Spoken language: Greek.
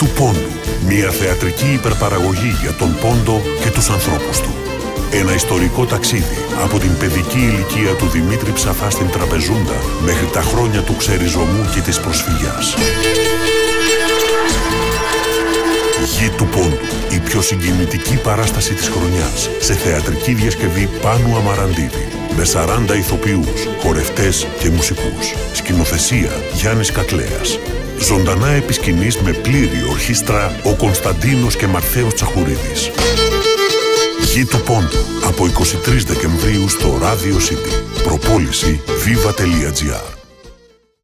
του Πόντου. Μια θεατρική υπερπαραγωγή για τον Πόντο και τους ανθρώπους του. Ένα ιστορικό ταξίδι από την παιδική ηλικία του Δημήτρη Ψαφά στην Τραπεζούντα μέχρι τα χρόνια του ξεριζωμού και της προσφυγιάς. Γη του Πόντου, η πιο συγκινητική παράσταση της χρονιάς, σε θεατρική διασκευή Πάνου Αμαραντίδη, με 40 ηθοποιούς, χορευτές και μουσικούς. Σκηνοθεσία Γιάννης Κακλέας. Ζωντανά επί σκηνής με πλήρη ορχήστρα ο Κωνσταντίνος και Μαρθαίος Τσαχουρίδης. Γη του Πόντου, από 23 Δεκεμβρίου στο Radio City. Προπόληση viva.gr.